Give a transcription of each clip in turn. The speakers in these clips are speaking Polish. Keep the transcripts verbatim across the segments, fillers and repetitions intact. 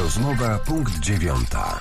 Rozmowa punkt dziewiąta.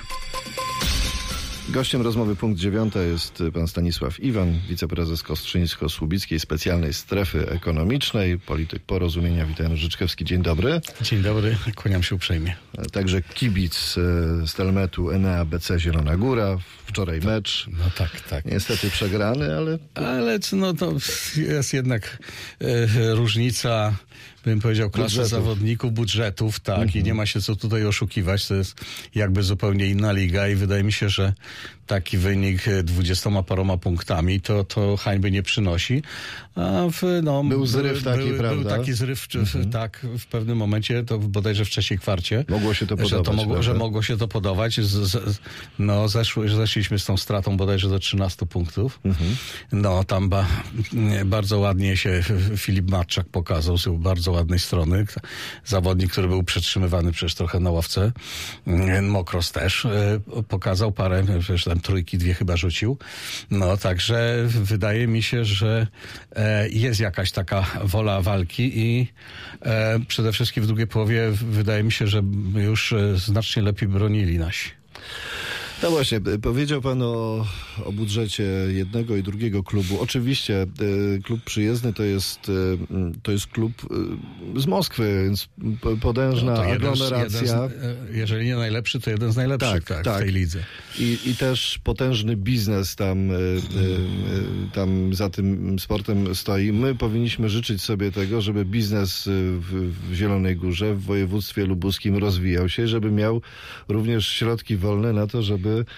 Gościem rozmowy punkt dziewiąta jest pan Stanisław Iwan, wiceprezes Kostrzyńsko-Słubickiej Specjalnej Strefy Ekonomicznej, polityk Porozumienia. Witam, Różyczkowski. Dzień dobry. Dzień dobry, kłaniam się uprzejmie. Także kibic Stelmetu Enea B C Zielona Góra. Wczoraj to, mecz. No tak, tak. Niestety przegrany, ale... Ale no, to jest jednak e, różnica, bym powiedział, klasy budżetów. zawodników, budżetów, tak, Mhm. i nie ma się co tutaj oszukiwać. To jest jakby zupełnie inna liga i wydaje mi się, że taki wynik dwudziestoma paroma punktami to, to hańby nie przynosi. A w, no, Był zryw taki, był, prawda? Był taki zryw, czy, Mhm. tak, w pewnym momencie, to bodajże w trzeciej kwarcie. Mogło się to że podobać. To mogło, że prawda? mogło się to podobać. Z, z, no, zeszły, zeszliśmy z tą stratą bodajże do trzynastu punktów. Mhm. No, tam ba, bardzo ładnie się Filip Matczak pokazał z bardzo ładnej strony. Zawodnik, który był przetrzymywany przecież trochę na ławce. Mokros też pokazał parę, przecież tam trójki, dwie chyba rzucił. No, także wydaje mi się, że jest jakaś taka wola walki i przede wszystkim w drugiej połowie wydaje mi się, że już znacznie lepiej bronili nasi. No właśnie, powiedział pan o, o budżecie jednego i drugiego klubu. Oczywiście y, klub przyjezdny to jest, y, to jest klub y, z Moskwy, więc potężna no to jeden, aglomeracja. Jeden z, jeżeli nie najlepszy, to jeden z najlepszych tak, tak, tak. w tej lidze. I, I też potężny biznes tam, y, y, y, tam za tym sportem stoi. My powinniśmy życzyć sobie tego, żeby biznes w, w Zielonej Górze, w województwie lubuskim rozwijał się, żeby miał również środki wolne na to, żeby by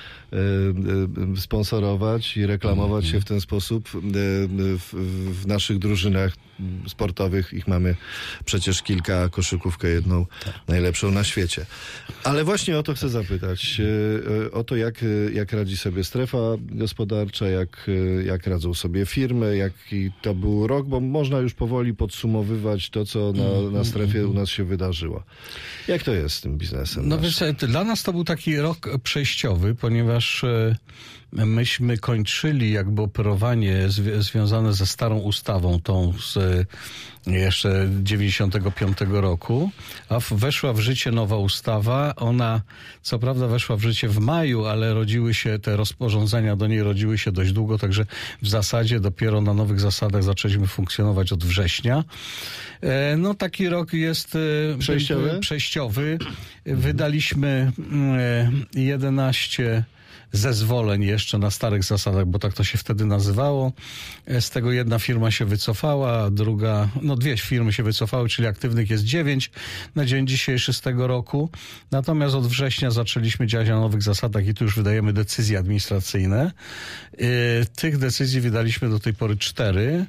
sponsorować i reklamować się w ten sposób w, w naszych drużynach sportowych. Ich mamy przecież kilka, a koszykówkę jedną najlepszą na świecie. Ale właśnie o to chcę zapytać. O to, jak, jak radzi sobie strefa gospodarcza, jak, jak radzą sobie firmy, jaki to był rok, bo można już powoli podsumowywać to, co na, na strefie u nas się wydarzyło. Jak to jest z tym biznesem? No więc dla nas to był taki rok przejściowy, ponieważ myśmy kończyli jakby operowanie zwi- związane ze starą ustawą, tą z jeszcze dziewięćdziesiątego piątego roku, a w, weszła w życie nowa ustawa. Ona co prawda weszła w życie w maju, ale rodziły się te rozporządzenia, do niej rodziły się dość długo, także w zasadzie dopiero na nowych zasadach zaczęliśmy funkcjonować od września. E, no taki rok jest przejściowy. przejściowy. Wydaliśmy e, jedenaście zezwoleń jeszcze na starych zasadach, bo tak to się wtedy nazywało. Z tego jedna firma się wycofała, druga, no dwie firmy się wycofały, czyli aktywnych jest dziewięć na dzień dzisiejszy z tego roku. Natomiast od września zaczęliśmy działać na nowych zasadach i tu już wydajemy decyzje administracyjne. Tych decyzji wydaliśmy do tej pory cztery.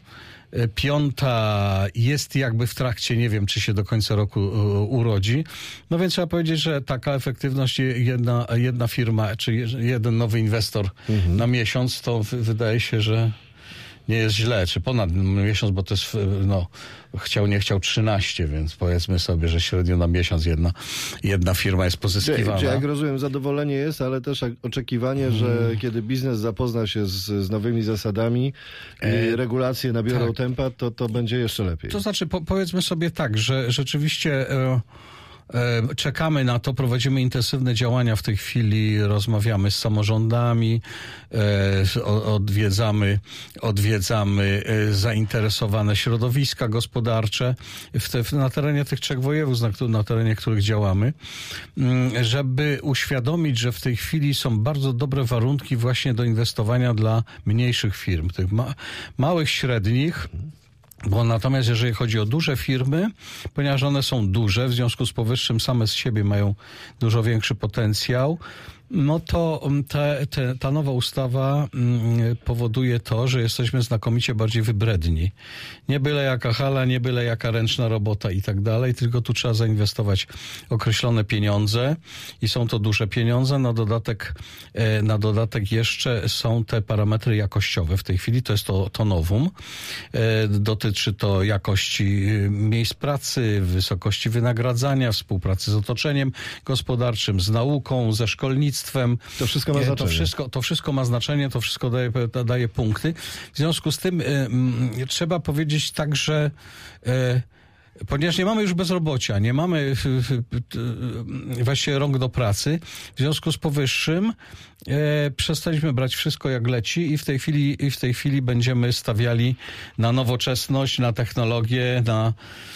Piąta jest jakby w trakcie, nie wiem, czy się do końca roku urodzi. No więc trzeba powiedzieć, że taka efektywność, jedna, jedna firma, czy jeden nowy inwestor mhm. na miesiąc, to wydaje się, że nie jest źle, czy ponad miesiąc, bo to jest, no, chciał, nie chciał trzynaście, więc powiedzmy sobie, że średnio na miesiąc jedna, jedna firma jest pozyskiwana. Czy, czy jak rozumiem, zadowolenie jest, ale też oczekiwanie, hmm. że kiedy biznes zapozna się z, z nowymi zasadami i regulacje nabiorą tak. tempa, to, to będzie jeszcze lepiej. To znaczy, po, powiedzmy sobie tak, że rzeczywiście e, e, czekamy na to, prowadzimy intensywne działania w tej chwili, rozmawiamy z samorządami, e, odwiedzamy, odwiedzamy e, zainteresowane środowiska gospodarcze w te, w, na terenie tych trzech województw, na, na terenie których działamy, żeby uświadomić, że w tej chwili są bardzo dobre warunki właśnie do inwestowania dla mniejszych firm, tych ma, małych, średnich. Bo natomiast jeżeli chodzi o duże firmy, ponieważ one są duże, w związku z powyższym same z siebie mają dużo większy potencjał, no to te, te, ta nowa ustawa mm, powoduje to, że jesteśmy znakomicie bardziej wybredni. Nie byle jaka hala, nie byle jaka ręczna robota i tak dalej, tylko tu trzeba zainwestować określone pieniądze i są to duże pieniądze. Na dodatek, e, na dodatek jeszcze są te parametry jakościowe w tej chwili, to jest to, to nowum. E, dotyczy to jakości miejsc pracy, wysokości wynagradzania, współpracy z otoczeniem gospodarczym, z nauką, ze szkolnictwem. To wszystko ma znaczenie. To wszystko, to wszystko ma znaczenie, to wszystko daje, daje punkty. W związku z tym y, y, trzeba powiedzieć tak, że y, ponieważ nie mamy już bezrobocia, nie mamy właściwie rąk do pracy, w związku z powyższym e, przestaliśmy brać wszystko jak leci i w tej chwili, i w tej chwili będziemy stawiali na nowoczesność, na technologię, na,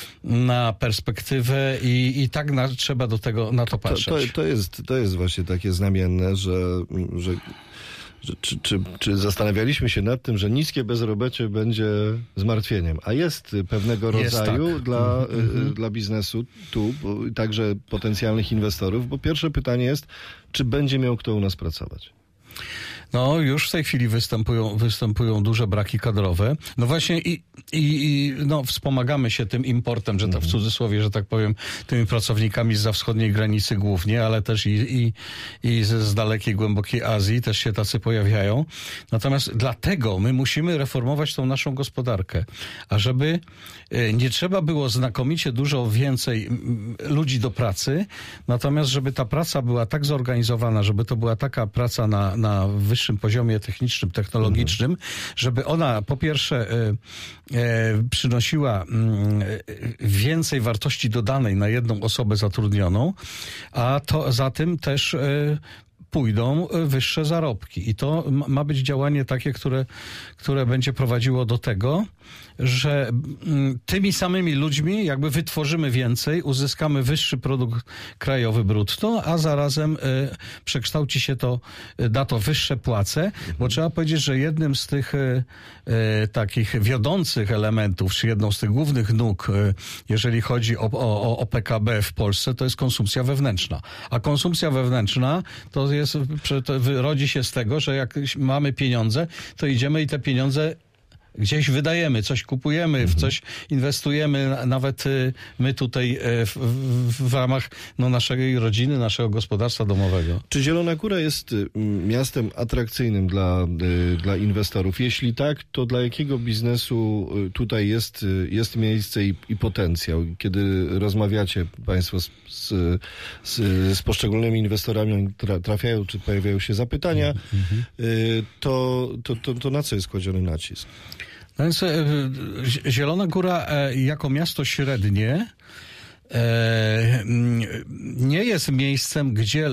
na perspektywę i, i tak na, trzeba do tego, na to patrzeć. To, to, to, jest, to jest właśnie takie znamienne, że, że Czy, czy, czy zastanawialiśmy się nad tym, że niskie bezrobocie będzie zmartwieniem, a jest pewnego rodzaju jest, tak. dla, mm-hmm. dla biznesu tu, bo, także potencjalnych inwestorów, bo pierwsze pytanie jest, czy będzie miał kto u nas pracować? No, już w tej chwili występują, występują duże braki kadrowe. No właśnie i, i, i no, wspomagamy się tym importem, że to w cudzysłowie, że tak powiem, tymi pracownikami zza wschodniej granicy głównie, ale też i, i, i z, z dalekiej, głębokiej Azji też się tacy pojawiają. Natomiast dlatego my musimy reformować tą naszą gospodarkę. A żeby nie trzeba było znakomicie dużo więcej ludzi do pracy, natomiast żeby ta praca była tak zorganizowana, żeby to była taka praca na, na wyższym poziomie technicznym, technologicznym, mhm. żeby ona po pierwsze e, e, przynosiła e, więcej wartości dodanej na jedną osobę zatrudnioną, a to za tym też e, pójdą wyższe zarobki. I to ma być działanie takie, które, które będzie prowadziło do tego, że tymi samymi ludźmi jakby wytworzymy więcej, uzyskamy wyższy produkt krajowy brutto, a zarazem y, przekształci się to, da to wyższe płace, mhm. bo trzeba powiedzieć, że jednym z tych y, y, takich wiodących elementów, czy jedną z tych głównych nóg, y, jeżeli chodzi o, o, o P K B w Polsce, to jest konsumpcja wewnętrzna. A konsumpcja wewnętrzna to jest, to rodzi się z tego, że jak mamy pieniądze, to idziemy i te pieniądze gdzieś wydajemy, coś kupujemy, mhm. w coś inwestujemy, nawet my tutaj w, w, w ramach no, naszej rodziny, naszego gospodarstwa domowego. Czy Zielona Góra jest miastem atrakcyjnym dla, dla inwestorów? Jeśli tak, to dla jakiego biznesu tutaj jest, jest miejsce i, i potencjał? Kiedy rozmawiacie Państwo z, z, z, z poszczególnymi inwestorami, tra, trafiają, czy pojawiają się zapytania, mhm. to, to, to, to na co jest kładziony nacisk? No więc Zielona Góra jako miasto średnie nie jest miejscem, gdzie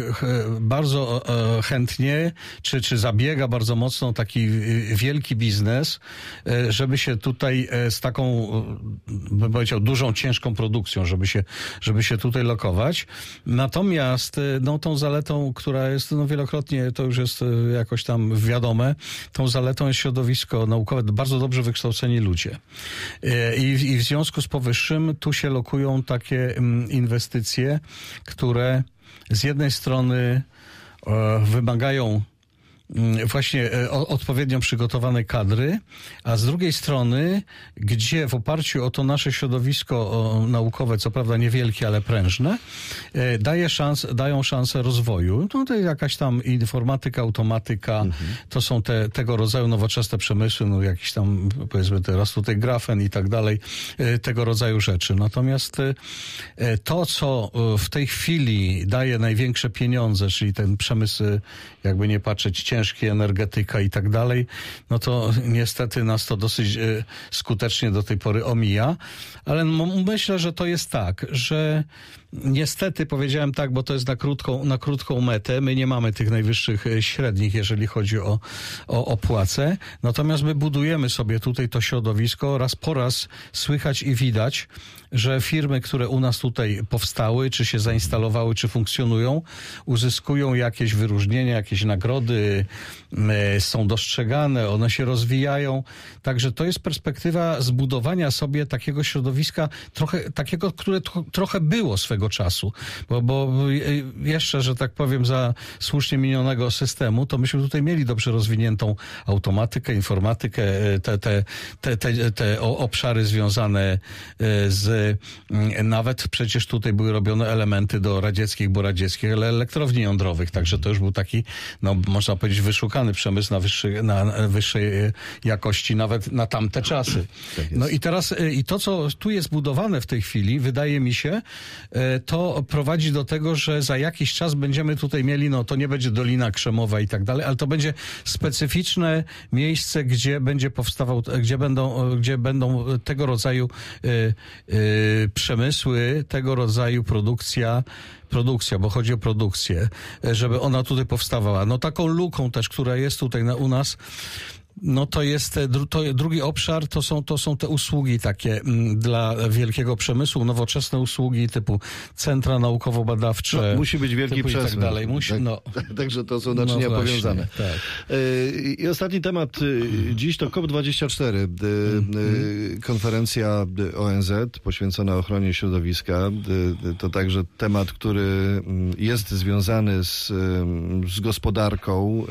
bardzo chętnie, czy, czy zabiega bardzo mocno taki wielki biznes, żeby się tutaj z taką, bym powiedział, dużą, ciężką produkcją, żeby się, żeby się tutaj lokować. Natomiast no, tą zaletą, która jest no, wielokrotnie, to już jest jakoś tam wiadome, tą zaletą jest środowisko naukowe, bardzo dobrze wykształceni ludzie. I, i w związku z powyższym tu się lokują takie inwestycje, które z jednej strony wymagają właśnie odpowiednio przygotowanej kadry, a z drugiej strony, gdzie w oparciu o to nasze środowisko naukowe, co prawda niewielkie, ale prężne, daje szans, dają szansę rozwoju. Tutaj jakaś tam informatyka, automatyka, mhm. to są te, tego rodzaju nowoczesne przemysły, no jakiś tam, powiedzmy teraz tutaj grafen i tak dalej, tego rodzaju rzeczy. Natomiast to, co w tej chwili daje największe pieniądze, czyli ten przemysł, jakby nie patrzeć, ciężki, energetyka i tak dalej, no to niestety nas to dosyć y, skutecznie do tej pory omija, ale m- myślę, że to jest tak, że niestety powiedziałem tak, bo to jest na krótką, na krótką metę, my nie mamy tych najwyższych średnich, jeżeli chodzi o, o, o płace, natomiast my budujemy sobie tutaj to środowisko, raz po raz słychać i widać, że firmy, które u nas tutaj powstały, czy się zainstalowały, czy funkcjonują, uzyskują jakieś wyróżnienia, jakieś nagrody, są dostrzegane, one się rozwijają. Także to jest perspektywa zbudowania sobie takiego środowiska, trochę takiego, które tro, trochę było swego czasu. Bo, bo jeszcze, że tak powiem, za słusznie minionego systemu, to myśmy tutaj mieli dobrze rozwiniętą automatykę, informatykę, te, te, te, te, te obszary związane z nawet przecież tutaj były robione elementy do radzieckich, bo radzieckich elektrowni jądrowych, także to już był taki, no można powiedzieć, wyszukany przemysł na, wyższy, na wyższej jakości, nawet na tamte czasy. No i teraz, i to, co tu jest budowane w tej chwili, wydaje mi się, to prowadzi do tego, że za jakiś czas będziemy tutaj mieli, no to nie będzie Dolina Krzemowa i tak dalej, ale to będzie specyficzne miejsce, gdzie będzie powstawał, gdzie będą, gdzie będą tego rodzaju y, y, przemysły, tego rodzaju produkcja, produkcja, bo chodzi o produkcję, żeby ona tutaj powstawała. No taką luką też, która jest tutaj na, u nas, no to jest to, drugi obszar, to są, to są te usługi takie m, dla wielkiego przemysłu, nowoczesne usługi typu centra naukowo-badawcze. No, musi być wielki przemysł. I tak dalej. Musi, tak, no. Także to są naczynia no powiązane. Tak. I ostatni temat dziś to COP dwadzieścia cztery, mm. konferencja O N Z poświęcona ochronie środowiska. To także temat, który jest związany z, z gospodarką,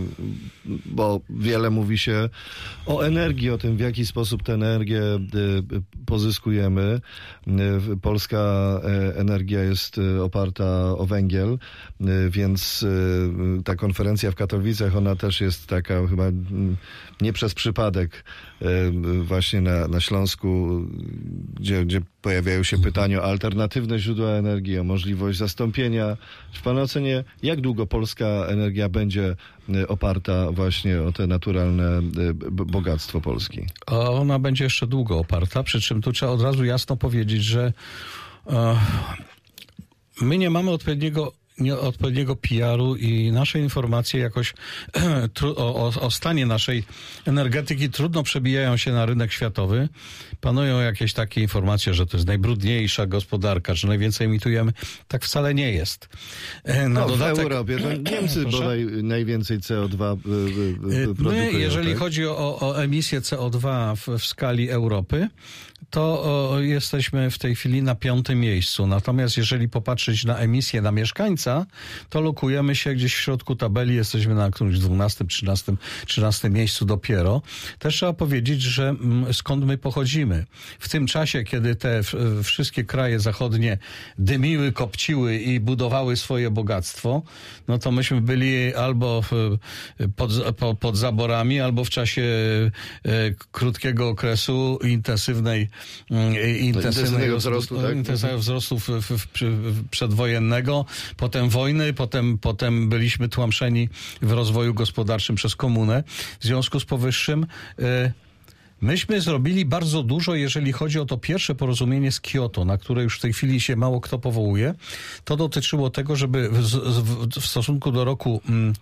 bo wiele mówi się o energii, o tym, w jaki sposób tę energię pozyskujemy. Polska energia jest oparta o węgiel, więc ta konferencja w Katowicach, ona też jest taka chyba nie przez przypadek właśnie na, na Śląsku, gdzie, gdzie pojawiają się pytania o alternatywne źródła energii, o możliwość zastąpienia. W Pana ocenie, jak długo polska energia będzie oparta właśnie o te naturalne bogactwo Polski? Ona będzie jeszcze długo oparta, przy czym tu trzeba od razu jasno powiedzieć, że e, my nie mamy odpowiedniego Nie, odpowiedniego P R u i nasze informacje jakoś tru, o, o stanie naszej energetyki trudno przebijają się na rynek światowy. Panują jakieś takie informacje, że to jest najbrudniejsza gospodarka, że najwięcej emitujemy. Tak wcale nie jest. Na no, dodatek, w Europie to Niemcy bodaj najwięcej C O dwa produkują. My, jeżeli tak? chodzi o, o emisję C O dwa w, w skali Europy, to o, jesteśmy w tej chwili na piątym miejscu. Natomiast jeżeli popatrzeć na emisję na mieszkańca, to lokujemy się gdzieś w środku tabeli, jesteśmy na którymś dwunastym, trzynastym, trzynastym miejscu dopiero. Też trzeba powiedzieć, że m, skąd my pochodzimy. W tym czasie, kiedy te w, wszystkie kraje zachodnie dymiły, kopciły i budowały swoje bogactwo, no to myśmy byli albo w, pod, po, pod zaborami, albo w czasie e, krótkiego okresu intensywnej intensywnego wzrostu, tak? intensywnego wzrostu w, w, w, w przedwojennego, potem wojny, potem, potem byliśmy tłamszeni w rozwoju gospodarczym przez komunę. W związku z powyższym y, myśmy zrobili bardzo dużo, jeżeli chodzi o to pierwsze porozumienie z Kioto, na które już w tej chwili się mało kto powołuje. To dotyczyło tego, żeby w, w, w stosunku do roku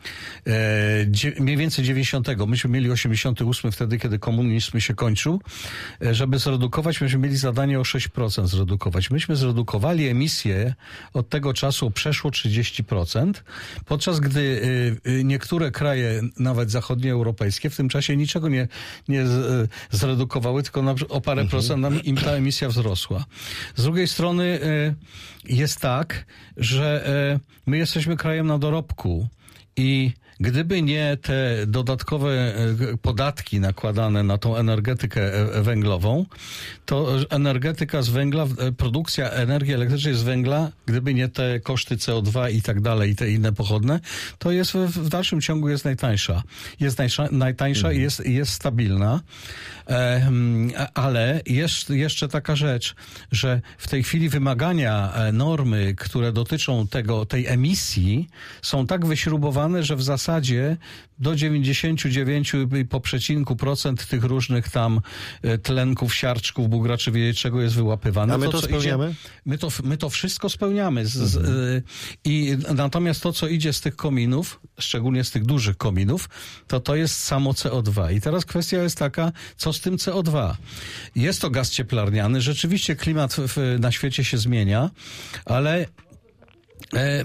e, dzie, mniej więcej dziewięćdziesiątego, myśmy mieli osiemdziesiąty ósmy wtedy, kiedy komunizm się kończył, e, żeby zredukować, myśmy mieli zadanie o sześć procent zredukować. Myśmy zredukowali emisję od tego czasu przeszło trzydzieści procent, podczas gdy e, niektóre kraje, nawet zachodnioeuropejskie, w tym czasie niczego nie, nie z, zredukowały, tylko na, o parę procent nam im ta emisja wzrosła. Z drugiej strony y, jest tak, że y, my jesteśmy krajem na dorobku i gdyby nie te dodatkowe podatki nakładane na tą energetykę węglową, to energetyka z węgla, produkcja energii elektrycznej z węgla, gdyby nie te koszty C O dwa i tak dalej, i te inne pochodne, to jest w dalszym ciągu jest najtańsza. Jest najtańsza, najtańsza mhm. i jest, jest stabilna. E, ale jest jeszcze taka rzecz, że w tej chwili wymagania, normy, które dotyczą tego, tej emisji, są tak wyśrubowane, że w zasadzie do dziewięćdziesiąt dziewięć po przecinku procent tych różnych tam tlenków, siarczków, bugraczy, wie czego jest wyłapywane. A my to, to spełniamy? Idzie, my, to, my to wszystko spełniamy. Z, z, mhm. y, I natomiast to, co idzie z tych kominów, szczególnie z tych dużych kominów, to to jest samo C O dwa. I teraz kwestia jest taka, co z tym C O dwa? Jest to gaz cieplarniany. Rzeczywiście klimat w, na świecie się zmienia, ale... E,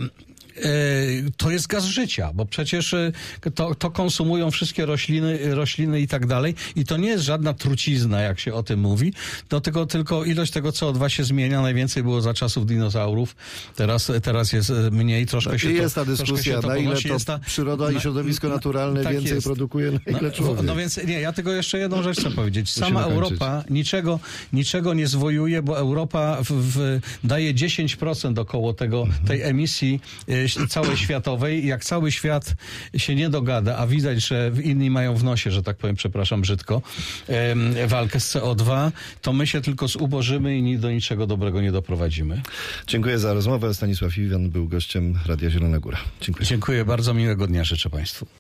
to jest gaz życia, bo przecież to, to konsumują wszystkie rośliny, rośliny i tak dalej i to nie jest żadna trucizna, jak się o tym mówi, no tylko, tylko ilość tego C O dwa się zmienia, najwięcej było za czasów dinozaurów, teraz, teraz jest mniej, troszkę no, się jest to, ta dyskusja, na ile to ta, przyroda i środowisko naturalne na, więcej tak produkuje, na ile człowiek. No, no więc nie, ja tylko jeszcze jedną rzecz chcę powiedzieć. Sama Europa niczego, niczego nie zwojuje, bo Europa w, w, daje dziesięć procent około tego, tej emisji e, całej światowej. Jak cały świat się nie dogada, a widać, że inni mają w nosie, że tak powiem, przepraszam brzydko, e, walkę z C O dwa, to my się tylko zubożymy i ni do niczego dobrego nie doprowadzimy. Dziękuję za rozmowę. Stanisław Iwian był gościem Radia Zielona Góra. Dziękuję. Dziękuję bardzo, miłego dnia życzę Państwu.